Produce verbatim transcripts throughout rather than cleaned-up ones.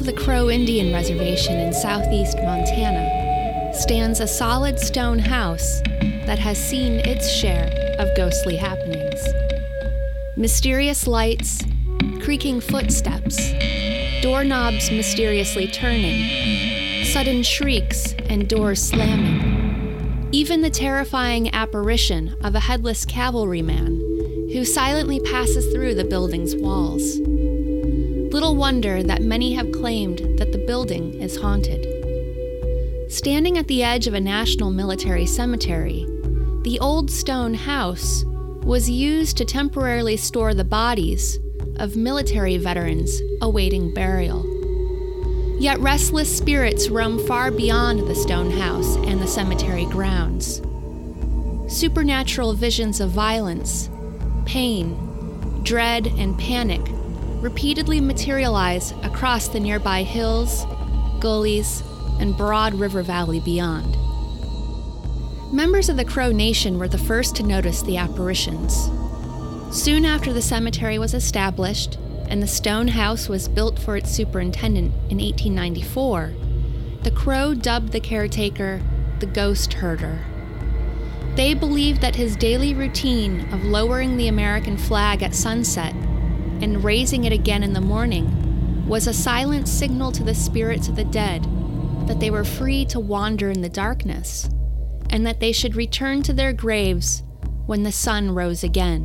of the Crow Indian Reservation in southeast Montana stands a solid stone house that has seen its share of ghostly happenings. Mysterious lights, creaking footsteps, doorknobs mysteriously turning, sudden shrieks and doors slamming. Even the terrifying apparition of a headless cavalryman who silently passes through the building's walls. Little wonder that many have claimed that the building is haunted. Standing at the edge of a national military cemetery, the old stone house was used to temporarily store the bodies of military veterans awaiting burial. Yet restless spirits roam far beyond the stone house and the cemetery grounds. Supernatural visions of violence, pain, dread, and panic repeatedly materialize across the nearby hills, gullies, and broad river valley beyond. Members of the Crow Nation were the first to notice the apparitions. Soon after the cemetery was established and the stone house was built for its superintendent in eighteen ninety-four, the Crow dubbed the caretaker the Ghost Herder. They believed that his daily routine of lowering the American flag at sunset and raising it again in the morning was a silent signal to the spirits of the dead that they were free to wander in the darkness, and that they should return to their graves when the sun rose again.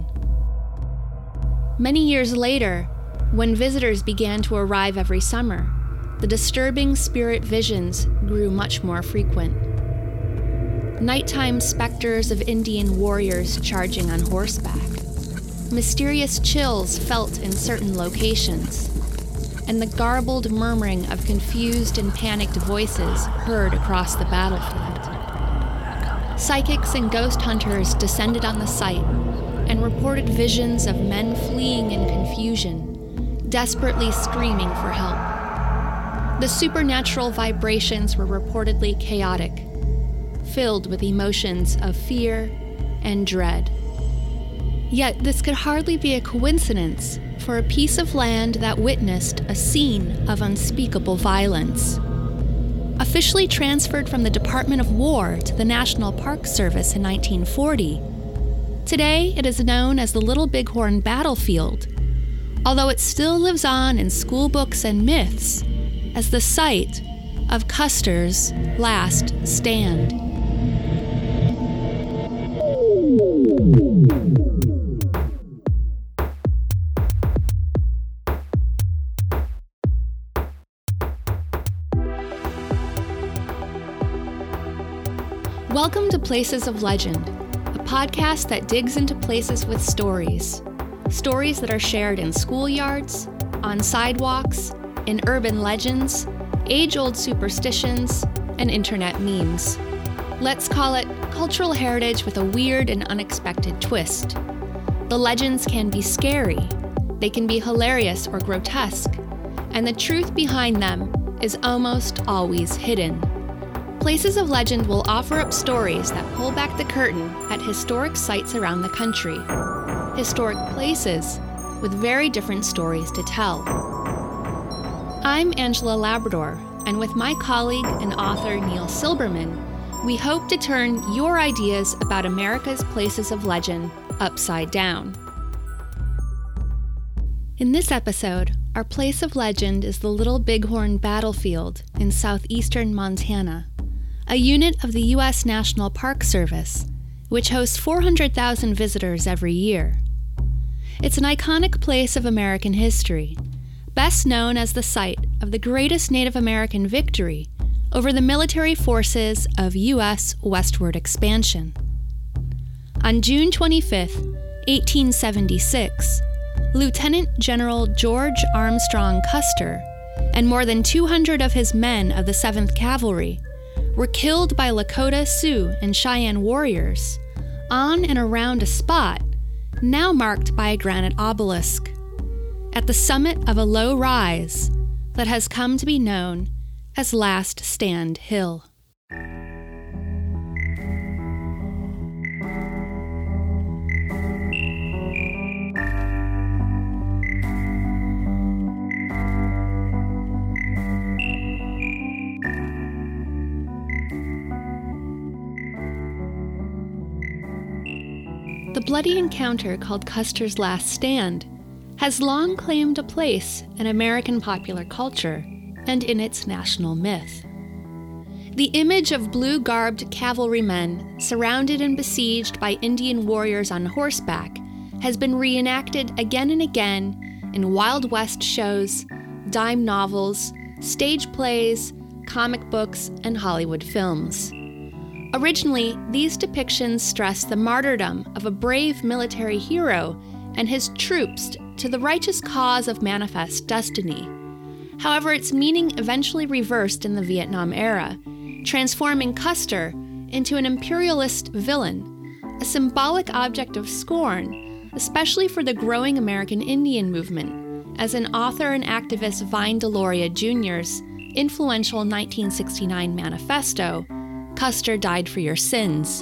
Many years later, when visitors began to arrive every summer, the disturbing spirit visions grew much more frequent. Nighttime specters of Indian warriors charging on horseback, mysterious chills felt in certain locations, and the garbled murmuring of confused and panicked voices heard across the battlefield. Psychics and ghost hunters descended on the site and reported visions of men fleeing in confusion, desperately screaming for help. The supernatural vibrations were reportedly chaotic, filled with emotions of fear and dread. Yet this could hardly be a coincidence for a piece of land that witnessed a scene of unspeakable violence. Officially transferred from the Department of War to the National Park Service in nineteen forty, today it is known as the Little Bighorn Battlefield, although it still lives on in school books and myths as the site of Custer's last stand. Welcome to Places of Legend, a podcast that digs into places with stories. Stories that are shared in schoolyards, on sidewalks, in urban legends, age-old superstitions, and internet memes. Let's call it cultural heritage with a weird and unexpected twist. The legends can be scary, they can be hilarious or grotesque, and the truth behind them is almost always hidden. Places of Legend will offer up stories that pull back the curtain at historic sites around the country. Historic places with very different stories to tell. I'm Angela Labrador, and with my colleague and author Neil Silberman, we hope to turn your ideas about America's places of legend upside down. In this episode, our place of legend is the Little Bighorn Battlefield in southeastern Montana, a unit of the U S National Park Service, which hosts four hundred thousand visitors every year. It's an iconic place of American history, best known as the site of the greatest Native American victory over the military forces of U S westward expansion. On June twenty-fifth, eighteen seventy-six, Lieutenant General George Armstrong Custer and more than two hundred of his men of the seventh Cavalry were killed by Lakota, Sioux, and Cheyenne warriors on and around a spot now marked by a granite obelisk at the summit of a low rise that has come to be known as Last Stand Hill. The bloody encounter called Custer's Last Stand has long claimed a place in American popular culture and in its national myth. The image of blue-garbed cavalrymen surrounded and besieged by Indian warriors on horseback has been reenacted again and again in Wild West shows, dime novels, stage plays, comic books, and Hollywood films. Originally, these depictions stress the martyrdom of a brave military hero and his troops to the righteous cause of manifest destiny. However, its meaning eventually reversed in the Vietnam era, transforming Custer into an imperialist villain, a symbolic object of scorn, especially for the growing American Indian movement, as an author and activist Vine Deloria Junior's influential nineteen sixty-nine manifesto, Custer Died for Your Sins.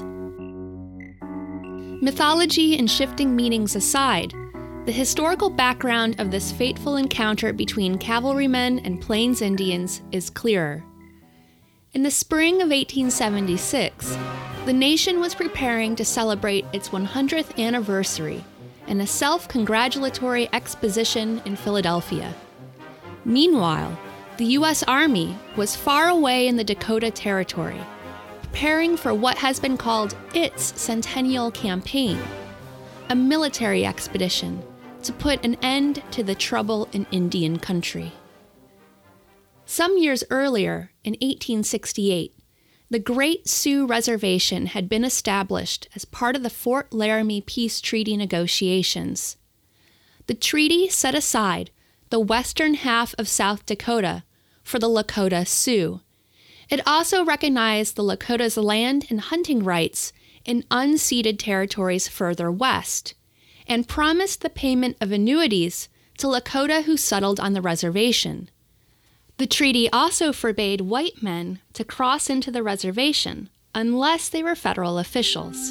Mythology and shifting meanings aside, the historical background of this fateful encounter between cavalrymen and Plains Indians is clearer. In the spring of eighteen seventy-six, the nation was preparing to celebrate its one hundredth anniversary in a self-congratulatory exposition in Philadelphia. Meanwhile, the U S Army was far away in the Dakota Territory, preparing for what has been called its Centennial Campaign, a military expedition to put an end to the trouble in Indian country. Some years earlier, in eighteen sixty-eight, the Great Sioux Reservation had been established as part of the Fort Laramie Peace Treaty negotiations. The treaty set aside the western half of South Dakota for the Lakota Sioux. It also recognized the Lakota's land and hunting rights in unceded territories further west, and promised the payment of annuities to Lakota who settled on the reservation. The treaty also forbade white men to cross into the reservation unless they were federal officials.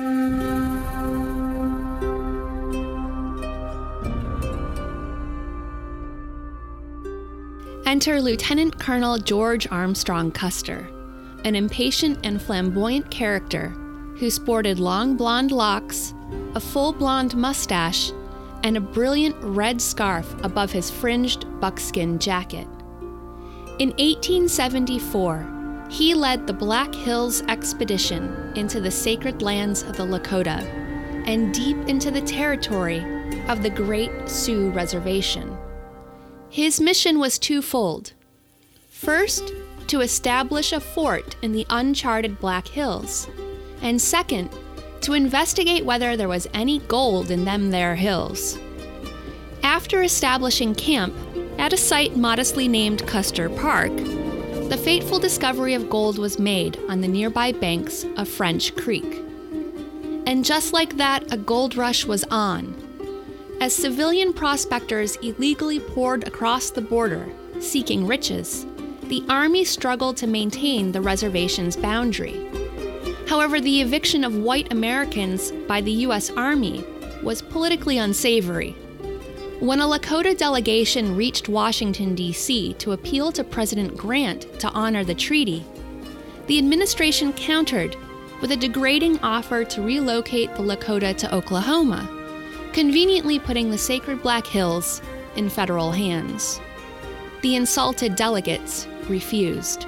Enter Lieutenant Colonel George Armstrong Custer, an impatient and flamboyant character who sported long blonde locks, a full blonde mustache, and a brilliant red scarf above his fringed buckskin jacket. In eighteen seventy-four, he led the Black Hills Expedition into the sacred lands of the Lakota and deep into the territory of the Great Sioux Reservation. His mission was twofold. First, to establish a fort in the uncharted Black Hills, and second, to investigate whether there was any gold in them there hills. After establishing camp at a site modestly named Custer Park, the fateful discovery of gold was made on the nearby banks of French Creek. And just like that, a gold rush was on. As civilian prospectors illegally poured across the border, seeking riches, the Army struggled to maintain the reservation's boundary. However, the eviction of white Americans by the U S Army was politically unsavory. When a Lakota delegation reached Washington, D C to appeal to President Grant to honor the treaty, the administration countered with a degrading offer to relocate the Lakota to Oklahoma, conveniently putting the sacred Black Hills in federal hands. The insulted delegates refused.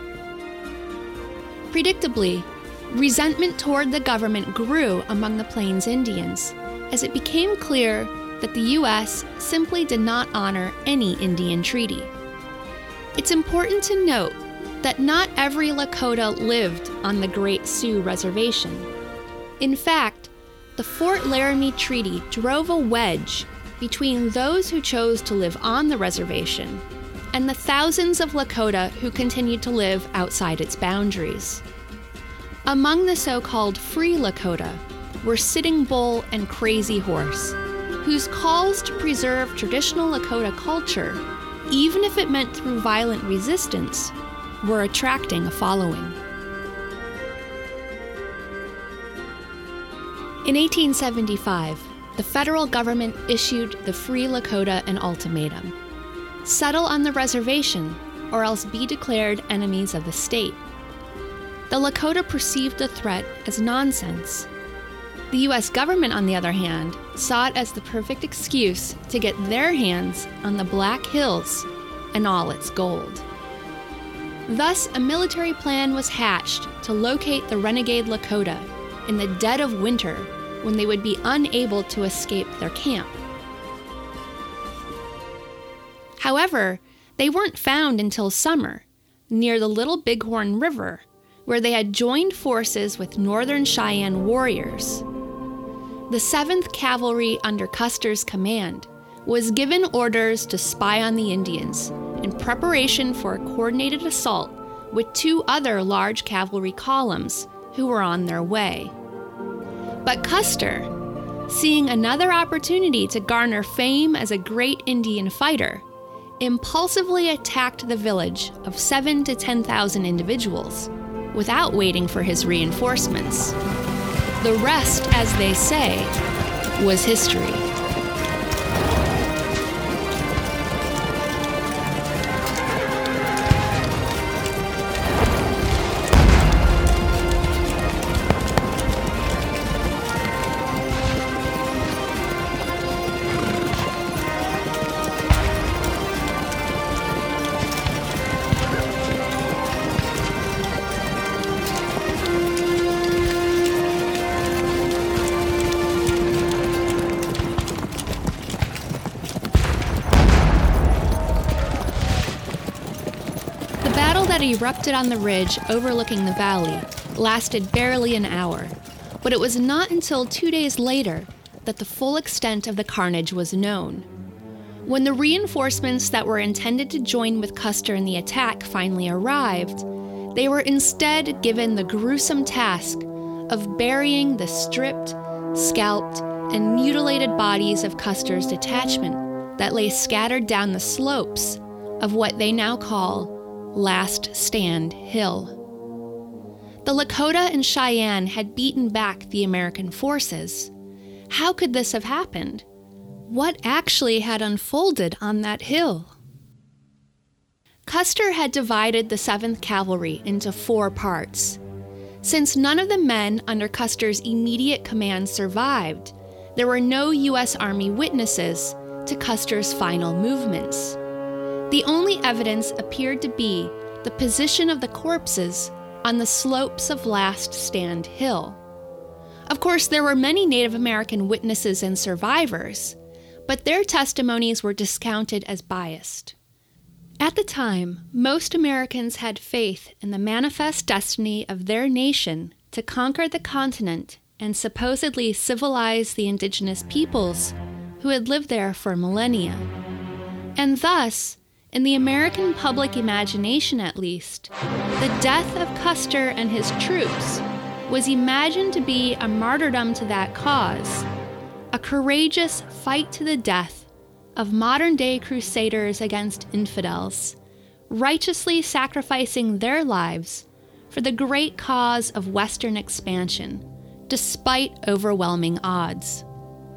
Predictably, resentment toward the government grew among the Plains Indians as it became clear that the U S simply did not honor any Indian treaty. It's important to note that not every Lakota lived on the Great Sioux Reservation. In fact, the Fort Laramie Treaty drove a wedge between those who chose to live on the reservation and the thousands of Lakota who continued to live outside its boundaries. Among the so-called Free Lakota were Sitting Bull and Crazy Horse, whose calls to preserve traditional Lakota culture, even if it meant through violent resistance, were attracting a following. In eighteen seventy-five, the federal government issued the Free Lakota an ultimatum: settle on the reservation or else be declared enemies of the state. The Lakota perceived the threat as nonsense. The U S government, on the other hand, saw it as the perfect excuse to get their hands on the Black Hills and all its gold. Thus, a military plan was hatched to locate the renegade Lakota in the dead of winter when they would be unable to escape their camp. However, they weren't found until summer, near the Little Bighorn River, where they had joined forces with Northern Cheyenne warriors. The seventh Cavalry under Custer's command was given orders to spy on the Indians in preparation for a coordinated assault with two other large cavalry columns who were on their way. But Custer, seeing another opportunity to garner fame as a great Indian fighter, impulsively attacked the village of seven to ten thousand individuals without waiting for his reinforcements. The rest, as they say, was history. That erupted on the ridge overlooking the valley lasted barely an hour, but it was not until two days later that the full extent of the carnage was known. When the reinforcements that were intended to join with Custer in the attack finally arrived, they were instead given the gruesome task of burying the stripped, scalped, and mutilated bodies of Custer's detachment that lay scattered down the slopes of what they now call Last Stand Hill. The Lakota and Cheyenne had beaten back the American forces. How could this have happened? What actually had unfolded on that hill? Custer had divided the seventh Cavalry into four parts. Since none of the men under Custer's immediate command survived, there were no U S Army witnesses to Custer's final movements. The only evidence appeared to be the position of the corpses on the slopes of Last Stand Hill. Of course, there were many Native American witnesses and survivors, but their testimonies were discounted as biased. At the time, most Americans had faith in the manifest destiny of their nation to conquer the continent and supposedly civilize the indigenous peoples who had lived there for millennia. And thus, in the American public imagination at least, the death of Custer and his troops was imagined to be a martyrdom to that cause, a courageous fight to the death of modern-day crusaders against infidels, righteously sacrificing their lives for the great cause of Western expansion, despite overwhelming odds.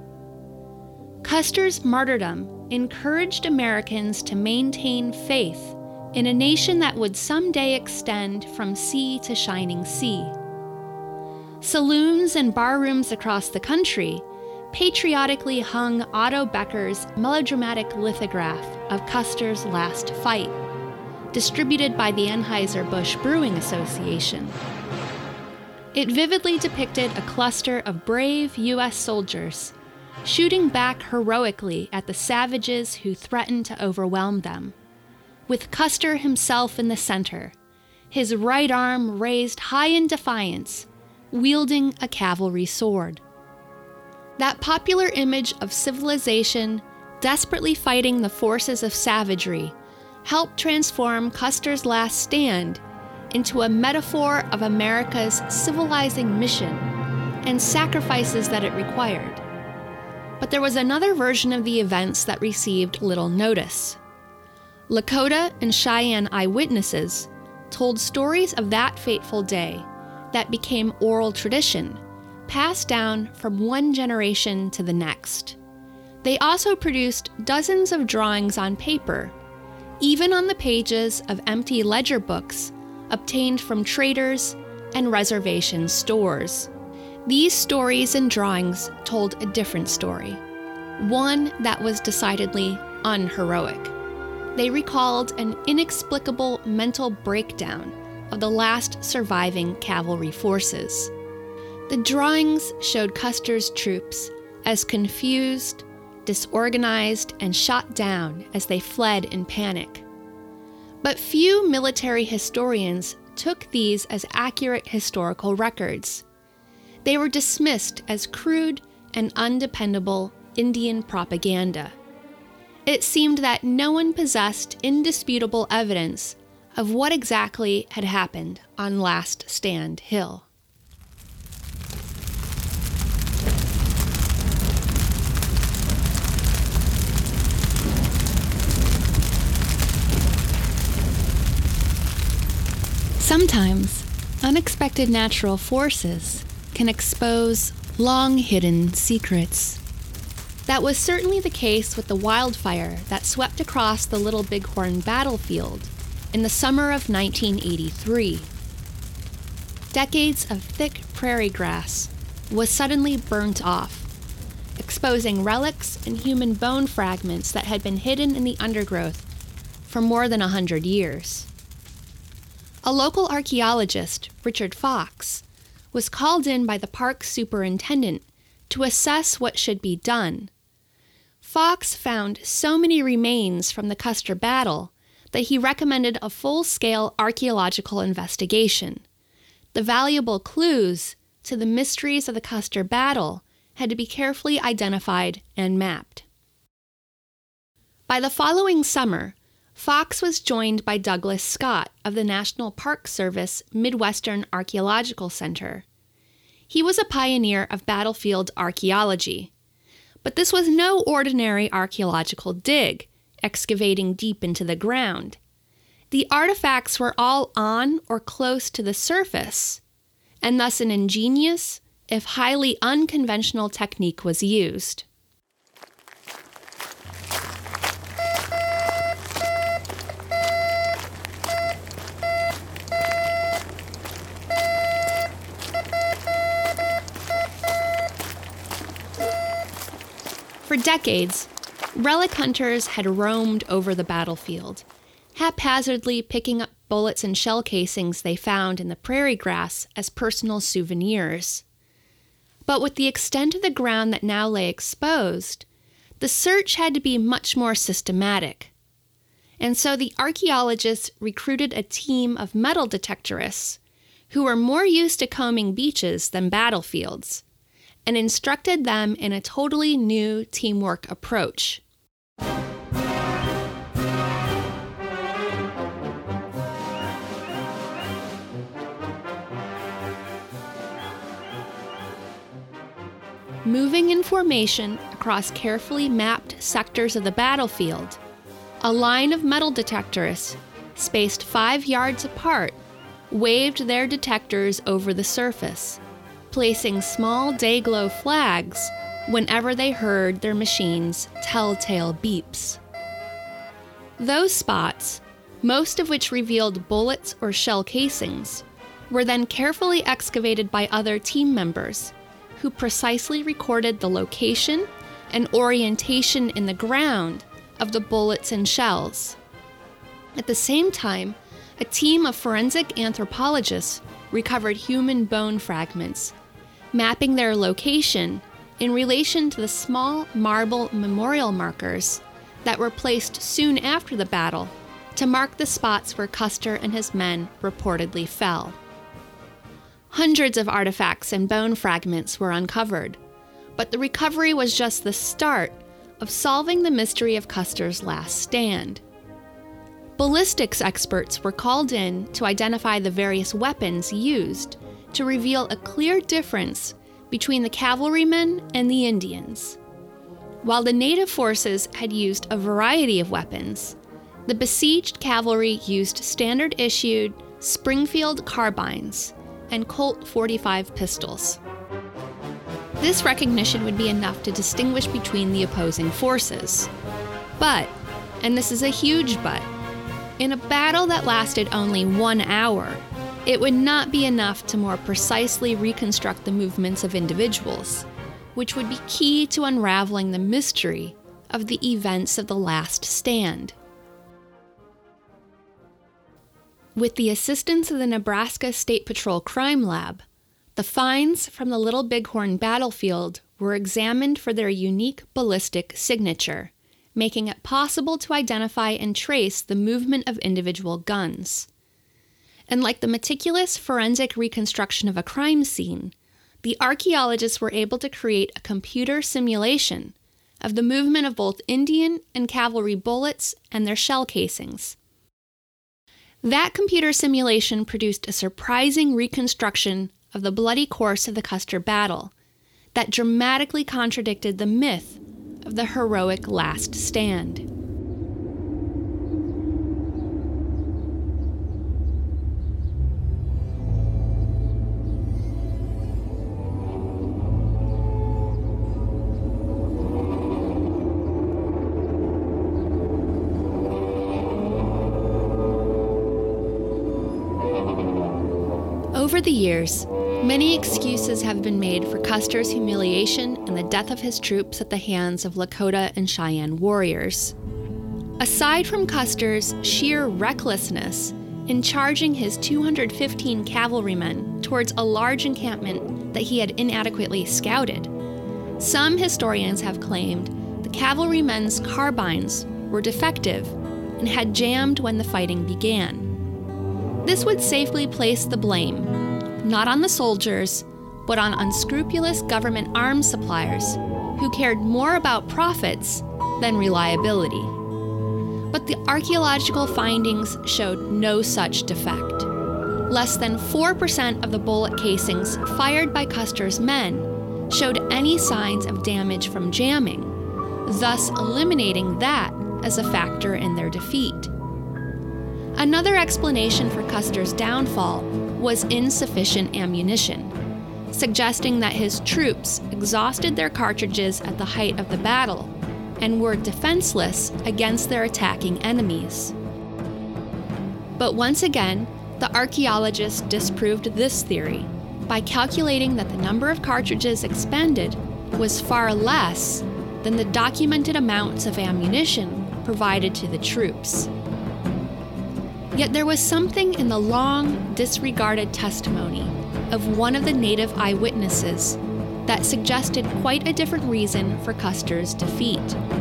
Custer's martyrdom encouraged Americans to maintain faith in a nation that would someday extend from sea to shining sea. Saloons and barrooms across the country patriotically hung Otto Becker's melodramatic lithograph of Custer's last fight, distributed by the Anheuser-Busch Brewing Association. It vividly depicted a cluster of brave U S soldiers shooting back heroically at the savages who threatened to overwhelm them, with Custer himself in the center, his right arm raised high in defiance, wielding a cavalry sword. That popular image of civilization desperately fighting the forces of savagery helped transform Custer's last stand into a metaphor of America's civilizing mission and sacrifices that it required. But there was another version of the events that received little notice. Lakota and Cheyenne eyewitnesses told stories of that fateful day that became oral tradition, passed down from one generation to the next. They also produced dozens of drawings on paper, even on the pages of empty ledger books obtained from traders and reservation stores. These stories and drawings told a different story, one that was decidedly unheroic. They recalled an inexplicable mental breakdown of the last surviving cavalry forces. The drawings showed Custer's troops as confused, disorganized, and shot down as they fled in panic. But few military historians took these as accurate historical records. They were dismissed as crude and undependable Indian propaganda. It seemed that no one possessed indisputable evidence of what exactly had happened on Last Stand Hill. Sometimes, unexpected natural forces can expose long-hidden secrets. That was certainly the case with the wildfire that swept across the Little Bighorn battlefield in the summer of nineteen eighty-three. Decades of thick prairie grass was suddenly burnt off, exposing relics and human bone fragments that had been hidden in the undergrowth for more than a hundred years. A local archaeologist, Richard Fox, was called in by the park superintendent to assess what should be done. Fox found so many remains from the Custer battle that he recommended a full-scale archaeological investigation. The valuable clues to the mysteries of the Custer battle had to be carefully identified and mapped. By the following summer, Fox was joined by Douglas Scott of the National Park Service Midwestern Archaeological Center. He was a pioneer of battlefield archaeology. But this was no ordinary archaeological dig, excavating deep into the ground. The artifacts were all on or close to the surface, and thus an ingenious, if highly unconventional technique was used. For decades, relic hunters had roamed over the battlefield, haphazardly picking up bullets and shell casings they found in the prairie grass as personal souvenirs. But with the extent of the ground that now lay exposed, the search had to be much more systematic. And so the archaeologists recruited a team of metal detectorists who were more used to combing beaches than battlefields, and instructed them in a totally new teamwork approach. Moving in formation across carefully mapped sectors of the battlefield, a line of metal detectorists, spaced five yards apart, waved their detectors over the surface, placing small day-glow flags whenever they heard their machines' telltale beeps. Those spots, most of which revealed bullets or shell casings, were then carefully excavated by other team members, who precisely recorded the location and orientation in the ground of the bullets and shells. At the same time, a team of forensic anthropologists recovered human bone fragments, mapping their location in relation to the small marble memorial markers that were placed soon after the battle to mark the spots where Custer and his men reportedly fell. Hundreds of artifacts and bone fragments were uncovered, but the recovery was just the start of solving the mystery of Custer's last stand. Ballistics experts were called in to identify the various weapons used to reveal a clear difference between the cavalrymen and the Indians. While the native forces had used a variety of weapons, the besieged cavalry used standard-issued Springfield carbines and Colt forty-five pistols. This recognition would be enough to distinguish between the opposing forces. But, and this is a huge but, in a battle that lasted only one hour, it would not be enough to more precisely reconstruct the movements of individuals, which would be key to unraveling the mystery of the events of the last stand. With the assistance of the Nebraska State Patrol Crime Lab, the finds from the Little Bighorn battlefield were examined for their unique ballistic signature, making it possible to identify and trace the movement of individual guns. And like the meticulous forensic reconstruction of a crime scene, the archaeologists were able to create a computer simulation of the movement of both Indian and cavalry bullets and their shell casings. That computer simulation produced a surprising reconstruction of the bloody course of the Custer battle that dramatically contradicted the myth of the heroic last stand. Over the years, many excuses have been made for Custer's humiliation and the death of his troops at the hands of Lakota and Cheyenne warriors. Aside from Custer's sheer recklessness in charging his two hundred fifteen cavalrymen towards a large encampment that he had inadequately scouted, some historians have claimed the cavalrymen's carbines were defective and had jammed when the fighting began. This would safely place the blame, not on the soldiers, but on unscrupulous government arms suppliers who cared more about profits than reliability. But the archaeological findings showed no such defect. Less than four percent of the bullet casings fired by Custer's men showed any signs of damage from jamming, thus eliminating that as a factor in their defeat. Another explanation for Custer's downfall was insufficient ammunition, suggesting that his troops exhausted their cartridges at the height of the battle and were defenseless against their attacking enemies. But once again, the archaeologists disproved this theory by calculating that the number of cartridges expended was far less than the documented amounts of ammunition provided to the troops. Yet there was something in the long, disregarded testimony of one of the native eyewitnesses that suggested quite a different reason for Custer's defeat.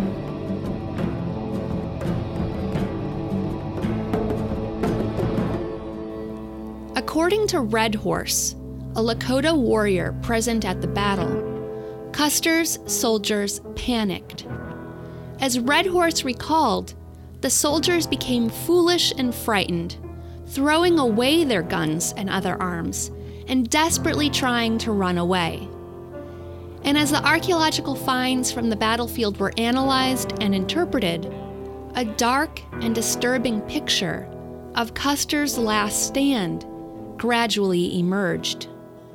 According to Red Horse, a Lakota warrior present at the battle, Custer's soldiers panicked. As Red Horse recalled, the soldiers became foolish and frightened, throwing away their guns and other arms, and desperately trying to run away. And as the archaeological finds from the battlefield were analyzed and interpreted, a dark and disturbing picture of Custer's last stand gradually emerged.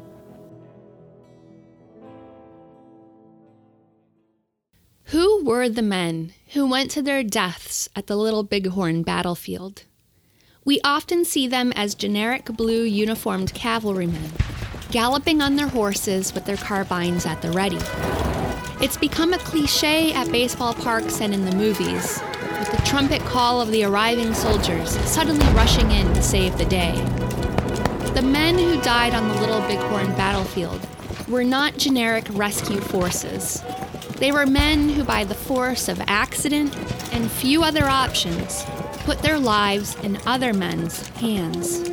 Who were the men who went to their deaths at the Little Bighorn battlefield? We often see them as generic blue uniformed cavalrymen, galloping on their horses with their carbines at the ready. It's become a cliche at baseball parks and in the movies, with the trumpet call of the arriving soldiers suddenly rushing in to save the day. The men who died on the Little Bighorn battlefield were not generic rescue forces. They were men who, by the force of accident and few other options, put their lives in other men's hands.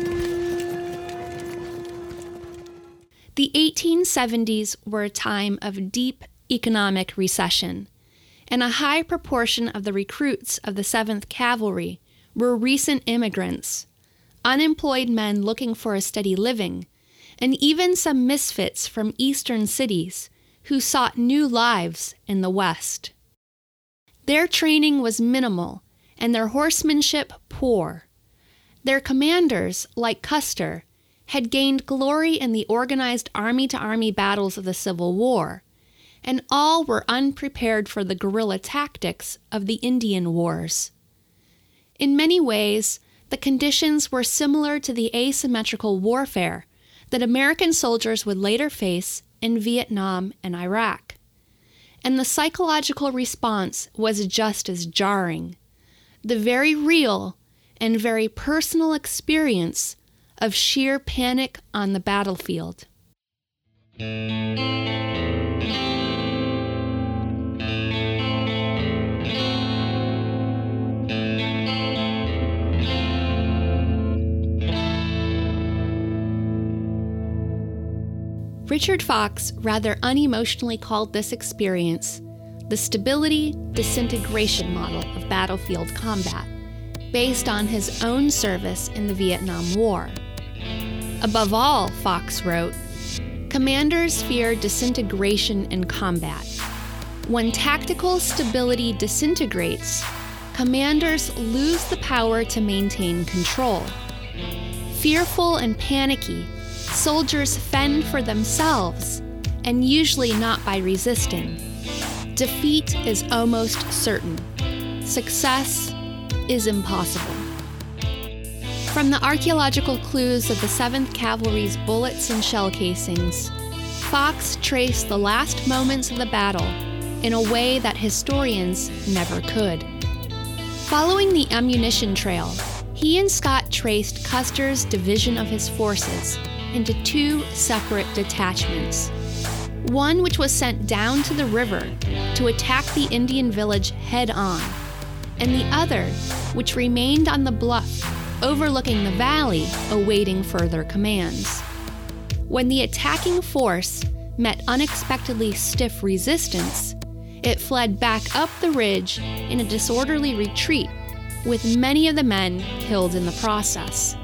The eighteen seventies were a time of deep economic recession, and a high proportion of the recruits of the seventh Cavalry were recent immigrants, unemployed men looking for a steady living, and even some misfits from eastern cities who sought new lives in the West. Their training was minimal and their horsemanship poor. Their commanders, like Custer, had gained glory in the organized army-to-army battles of the Civil War, and all were unprepared for the guerrilla tactics of the Indian Wars. In many ways, the conditions were similar to the asymmetrical warfare that American soldiers would later face in Vietnam and Iraq. And the psychological response was just as jarring. The very real and very personal experience of sheer panic on the battlefield. Richard Fox rather unemotionally called this experience the stability disintegration model of battlefield combat, based on his own service in the Vietnam War. Above all, Fox wrote, commanders fear disintegration in combat. When tactical stability disintegrates, commanders lose the power to maintain control. Fearful and panicky, soldiers fend for themselves, and usually not by resisting. Defeat is almost certain. Success is impossible. From the archaeological clues of the seventh Cavalry's bullets and shell casings, Fox traced the last moments of the battle in a way that historians never could. Following the ammunition trail, he and Scott traced Custer's division of his forces into two separate detachments. One which was sent down to the river to attack the Indian village head-on, and the other which remained on the bluff overlooking the valley awaiting further commands. When the attacking force met unexpectedly stiff resistance, it fled back up the ridge in a disorderly retreat, with many of the men killed in the process.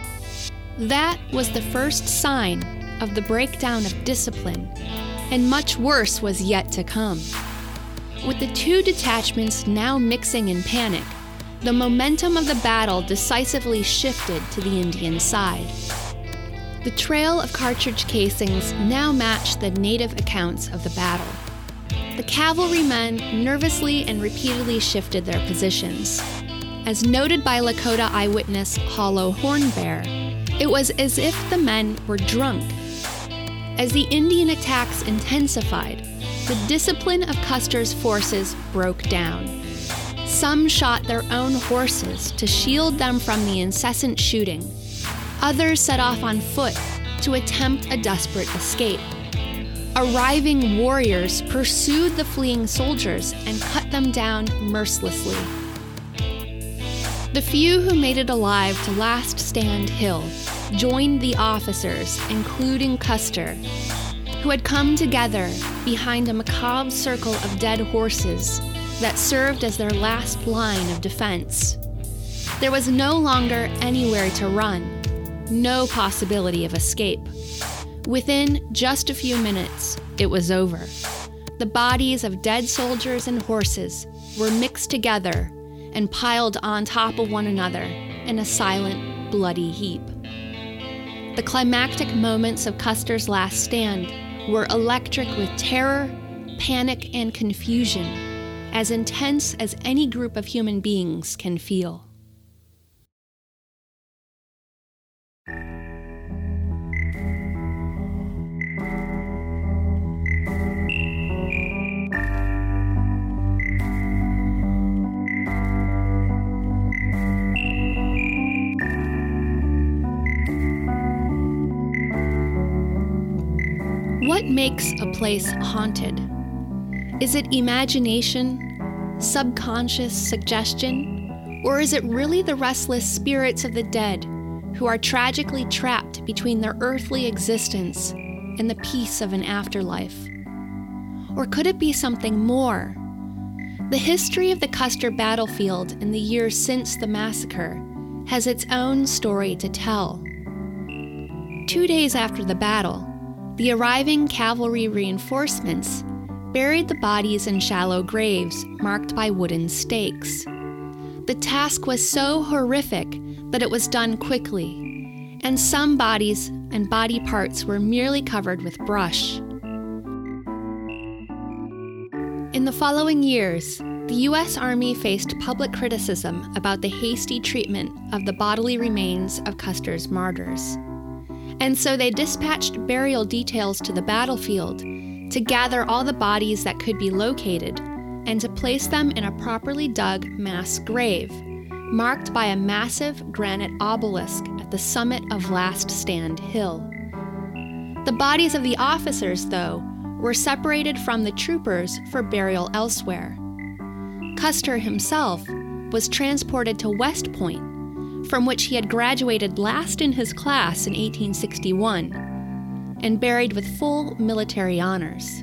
That was the first sign of the breakdown of discipline, and much worse was yet to come. With the two detachments now mixing in panic, the momentum of the battle decisively shifted to the Indian side. The trail of cartridge casings now matched the native accounts of the battle. The cavalrymen nervously and repeatedly shifted their positions. As noted by Lakota eyewitness Hollow Hornbear, it was as if the men were drunk. As the Indian attacks intensified, the discipline of Custer's forces broke down. Some shot their own horses to shield them from the incessant shooting. Others set off on foot to attempt a desperate escape. Arriving warriors pursued the fleeing soldiers and cut them down mercilessly. The few who made it alive to Last Stand Hill joined the officers, including Custer, who had come together behind a macabre circle of dead horses that served as their last line of defense. There was no longer anywhere to run, no possibility of escape. Within just a few minutes, it was over. The bodies of dead soldiers and horses were mixed together and piled on top of one another in a silent, bloody heap. The climactic moments of Custer's last stand were electric with terror, panic, and confusion, as intense as any group of human beings can feel. What makes a place haunted? Is it imagination, subconscious suggestion, or is it really the restless spirits of the dead who are tragically trapped between their earthly existence and the peace of an afterlife? Or could it be something more? The history of the Custer battlefield in the years since the massacre has its own story to tell. Two days after the battle, the arriving cavalry reinforcements buried the bodies in shallow graves marked by wooden stakes. The task was so horrific that it was done quickly, and some bodies and body parts were merely covered with brush. In the following years, the U S Army faced public criticism about the hasty treatment of the bodily remains of Custer's martyrs. And so they dispatched burial details to the battlefield to gather all the bodies that could be located and to place them in a properly dug mass grave, marked by a massive granite obelisk at the summit of Last Stand Hill. The bodies of the officers, though, were separated from the troopers for burial elsewhere. Custer himself was transported to West Point, from which he had graduated last in his class in eighteen sixty-one, and buried with full military honors.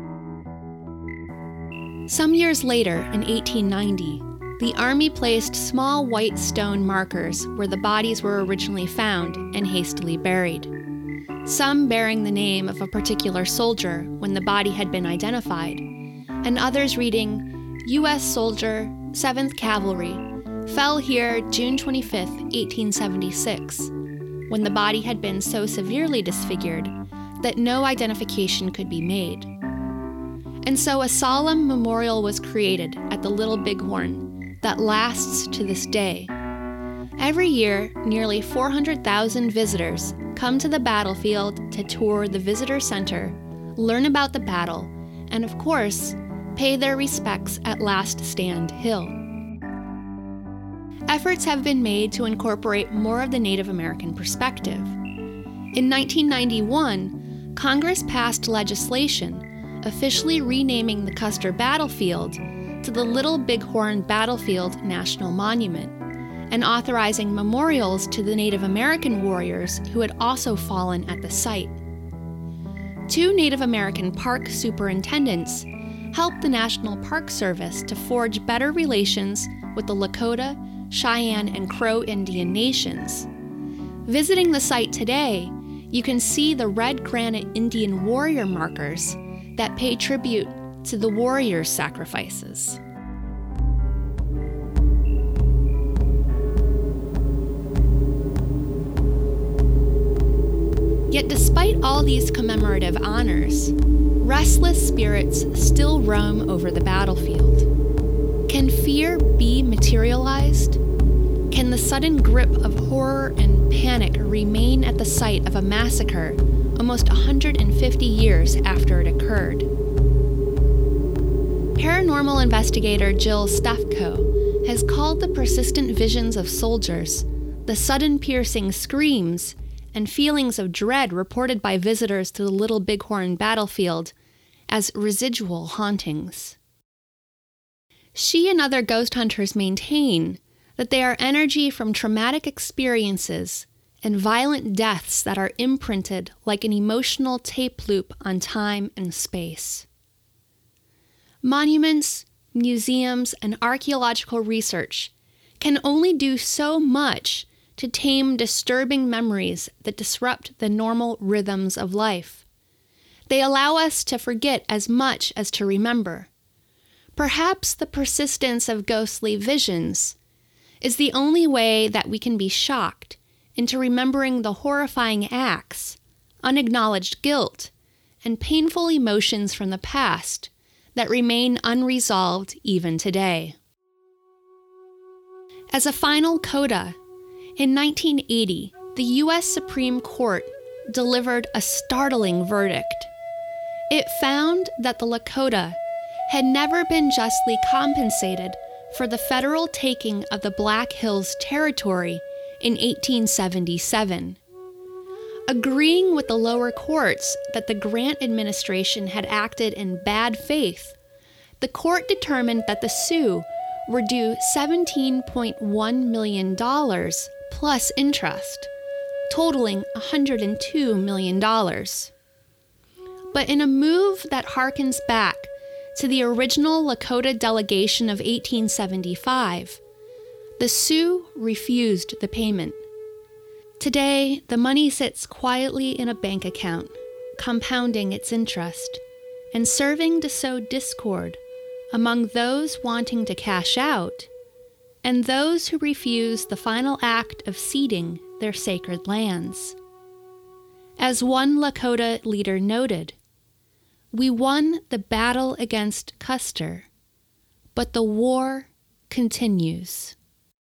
Some years later, in eighteen ninety, the Army placed small white stone markers where the bodies were originally found and hastily buried, some bearing the name of a particular soldier when the body had been identified, and others reading, U S Soldier, seventh Cavalry, fell here June twenty-fifth, eighteen seventy-six, when the body had been so severely disfigured that no identification could be made. And so a solemn memorial was created at the Little Bighorn that lasts to this day. Every year, nearly four hundred thousand visitors come to the battlefield to tour the visitor center, learn about the battle, and of course, pay their respects at Last Stand Hill. Efforts have been made to incorporate more of the Native American perspective. In nineteen ninety-one, Congress passed legislation officially renaming the Custer Battlefield to the Little Bighorn Battlefield National Monument, and authorizing memorials to the Native American warriors who had also fallen at the site. Two Native American park superintendents helped the National Park Service to forge better relations with the Lakota, Cheyenne, and Crow Indian nations. Visiting the site today, you can see the red granite Indian warrior markers that pay tribute to the warriors' sacrifices. Yet despite all these commemorative honors, restless spirits still roam over the battlefield. Can fear be materialized? Can the sudden grip of horror and panic remain at the site of a massacre almost one hundred fifty years after it occurred? Paranormal investigator Jill Stefko has called the persistent visions of soldiers, the sudden piercing screams, and feelings of dread reported by visitors to the Little Bighorn battlefield as residual hauntings. She and other ghost hunters maintain that they are energy from traumatic experiences and violent deaths that are imprinted like an emotional tape loop on time and space. Monuments, museums, and archaeological research can only do so much to tame disturbing memories that disrupt the normal rhythms of life. They allow us to forget as much as to remember. Perhaps the persistence of ghostly visions is the only way that we can be shocked into remembering the horrifying acts, unacknowledged guilt, and painful emotions from the past that remain unresolved even today. As a final coda, in nineteen eighty, the U S Supreme Court delivered a startling verdict. It found that the Lakota had never been justly compensated for the federal taking of the Black Hills Territory in eighteen seventy-seven. Agreeing with the lower courts that the Grant administration had acted in bad faith, the court determined that the Sioux were due seventeen point one million dollars plus interest, totaling one hundred two million dollars. But in a move that harkens back to the original Lakota delegation of eighteen seventy-five, the Sioux refused the payment. Today, the money sits quietly in a bank account, compounding its interest, and serving to sow discord among those wanting to cash out and those who refuse the final act of ceding their sacred lands. As one Lakota leader noted, "We won the battle against Custer, but the war continues.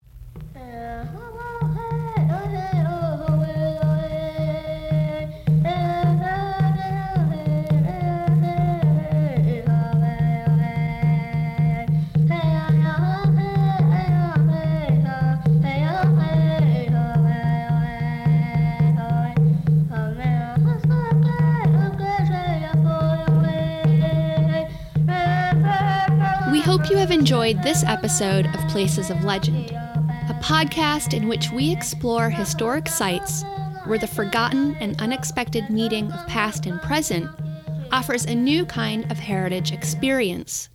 We hope you have enjoyed this episode of Places of Legend, a podcast in which we explore historic sites where the forgotten and unexpected meeting of past and present offers a new kind of heritage experience.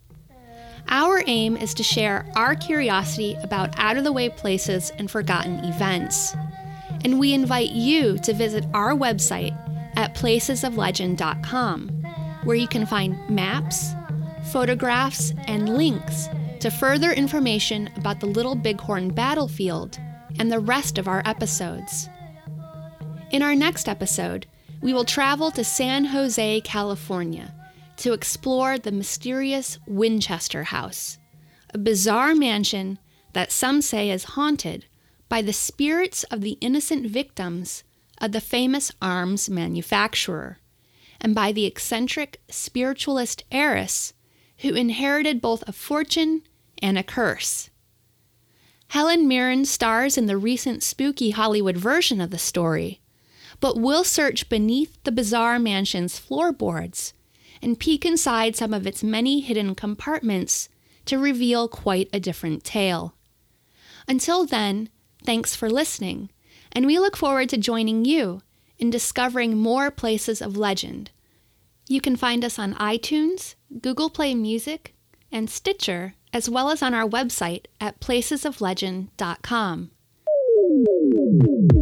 Our aim is to share our curiosity about out-of-the-way places and forgotten events, and we invite you to visit our website at places of legend dot com, where you can find maps, photographs, and links to further information about the Little Bighorn battlefield and the rest of our episodes. In our next episode, we will travel to San Jose, California, to explore the mysterious Winchester House, a bizarre mansion that some say is haunted by the spirits of the innocent victims of the famous arms manufacturer, and by the eccentric spiritualist heiress who inherited both a fortune and a curse. Helen Mirren stars in the recent spooky Hollywood version of the story, but we'll search beneath the bizarre mansion's floorboards and peek inside some of its many hidden compartments to reveal quite a different tale. Until then, thanks for listening, and we look forward to joining you in discovering more places of legend. You can find us on iTunes, Google Play Music, and Stitcher, as well as on our website at places of legend dot com.